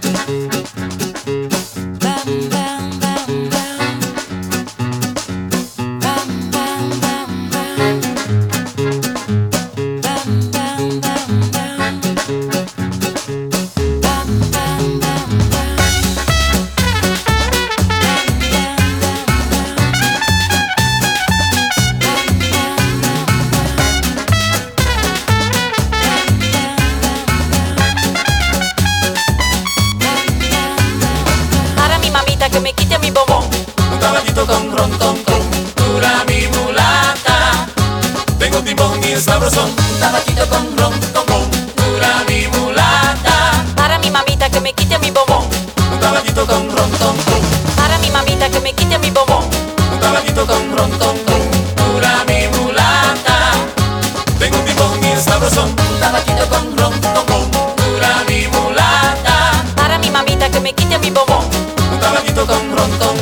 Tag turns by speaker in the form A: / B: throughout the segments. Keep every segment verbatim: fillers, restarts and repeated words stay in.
A: Que me quite mi bombón.
B: Un caballito con rontón, dura mi mulata. Tengo timbón y es sabrosón.
A: Un caballito con rontón,
B: dura mi mulata.
A: Para mi mamita que me quite mi bombón.
B: Un caballito con rontón,
A: Para mi mamita que me quite mi bombón.
B: un caballito con rontón, dura mi mulata. Tengo timbón y es sabrosón.
A: Un caballito con rontón,
B: dura mi mulata.
A: Para mi mamita que me quite mi bombón.
B: Un caballito con rontón.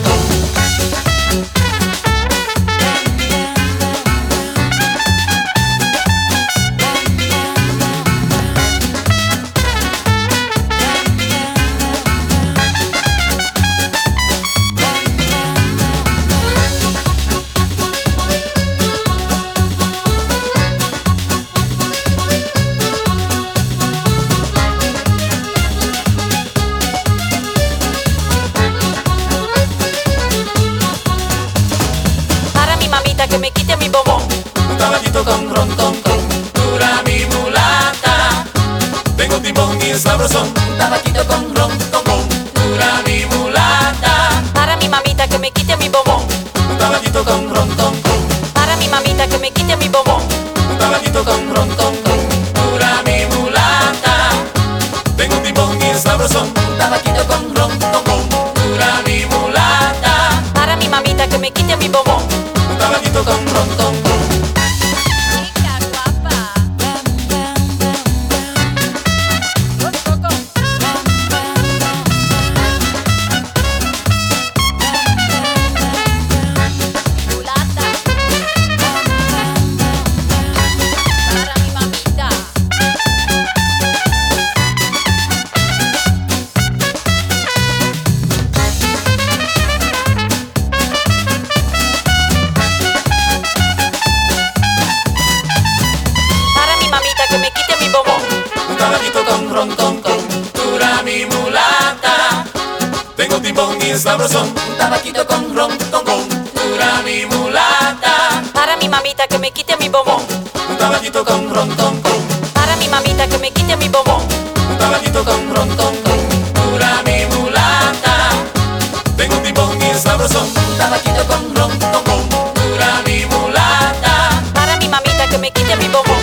A: Que me quite mi bombón.
B: Un caballito con rontón, dura mi mulata. Tengo timbón y es sabrosón.
A: Un caballito con rontón,
B: dura mi mulata.
A: Para mi mamita que me quite mi bombón.
B: Un caballito con rontón,
A: Para mi mamita que me quite mi bombón.
B: un caballito con rontón, dura mi mulata. Tengo timbón y es sabrosón.
A: Un caballito con rontón,
B: dura mi mulata.
A: Para mi mamita que me quite mi bombón.
B: Un caballito con rontón.
A: Chica guapa. Mulata. Para mi mamita. Para mi mamita que me quite mi bombón.
B: Un caballito con rontón, dura mi mulata. Tengo timbón y es sabrosón.
A: Un caballito con rontón,
B: dura mi mulata.
A: Para mi mamita que me quite mi bombón.
B: Un caballito con rontón,
A: Para mi mamita que me quite mi bombón.
B: un caballito con rontón, dura mi mulata. Tengo timbón y es sabrosón.
A: Un caballito con rontón,
B: dura mi mulata.
A: Para mi mamita que me quite mi bombón.